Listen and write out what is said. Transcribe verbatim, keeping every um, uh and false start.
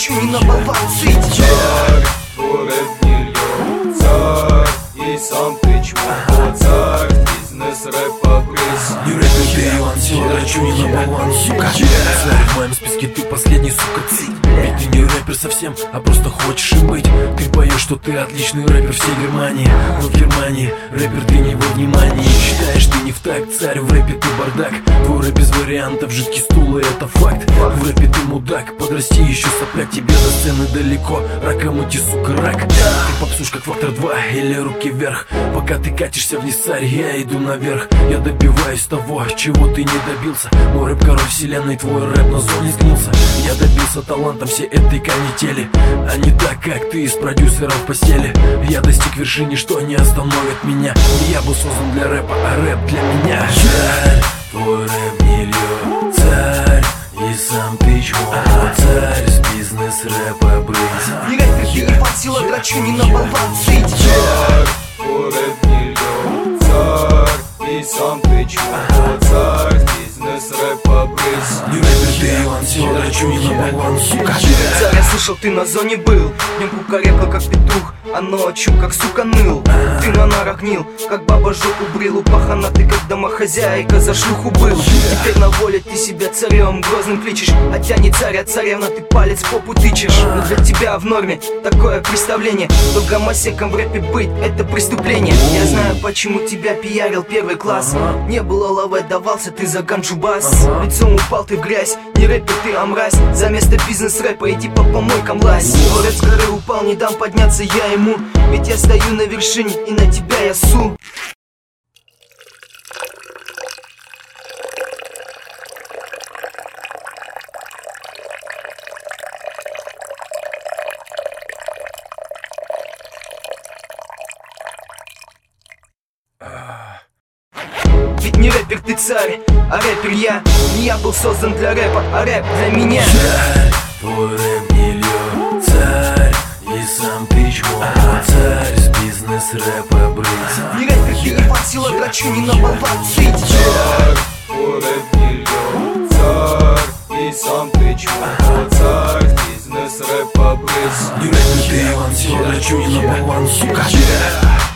драчу не на болван. Царь, твой рэп миллион. Царь, и сам ты чмо. Царь, бизнес рэпа брысь. Не рэпер, ты Иван, сел, драчу не на болван, сука. Царь, в моем списке ты последний, сука, цик. Ведь ты не рэпер совсем, а просто хочешь им быть. Ты поешь, что ты отличный рэпер всей Германии. Но в Германии рэпер ты не во внимании. Считаешь, ты не в такт, царь, в рэпе ты бардак. Твой рэп без вариантов, жидкий стул, и это факт. В рэпе ты мудак, подрасти еще сопляк. Тебе до сцены далеко, раком идти, сука, рак. Ты попсуш как Фактор два или Руки вверх. Пока ты катишься вниз, царь, я иду наверх. Я добиваюсь того, чего ты не добился. Мой рэп король вселенной, твой рэп на зоне сгнился. Я добился талантом всей этой канители, а не так, как ты из продюсеров в постели. Я достиг вершины, ничто не остановит меня. Я был создан для рэпа, а рэп для меня. Царь, твой рэп миллион. Царь, и сам ты чмо. Царь, с бизнес рэпа брысь. Не рэпер, ты Иван, сила, драчу не на болван. Царь, твой рэп миллион. Царь, и сам ты чмо. Царь, бизнес рэпа брысь. Не рэпер, ты Иван, сел, драчу не на болван, сука. Царь, я слышал, ты на зоне был. Днем кукарекал, как петух, а ночью, как сука, ныл. Ты на нарах гнил, как баба жопу брил. Упахана ты, как домохозяйка, за шлюху был. Теперь на воле ты себя царем грозным кличешь. Хотя не царь, а царевна, ты палец в попу тычешь. Но для тебя в норме такое представление, что гомосеком в рэпе быть — это преступление. Я знаю, почему тебя пиарил первый класс. Не было лавы, давался ты за ганджубас. Лицом упал ты в грязь, не рэпер ты, а мразь. За место бизнес-рэпа иди по помойкам лазь. Город с горы упал, не дам подняться я ему. Ведь я стою на вершине и на тебя я су. Ведь не рэпер ты царь, а рэпер я. Не я был создан для рэпа, а рэп для меня. Царь, твой рэп миллион. Царь, и сам ты чмо. Царь, с бизнес рэпа брысь. Не рэпер, ты Иван, сила, драчу не на болван. Царь, твой рэп миллион. Царь, и сам ты чмо. Царь, бизнес рэпа брысь. Не рэпер, ты Иван, сел, драчу не на болван, сука.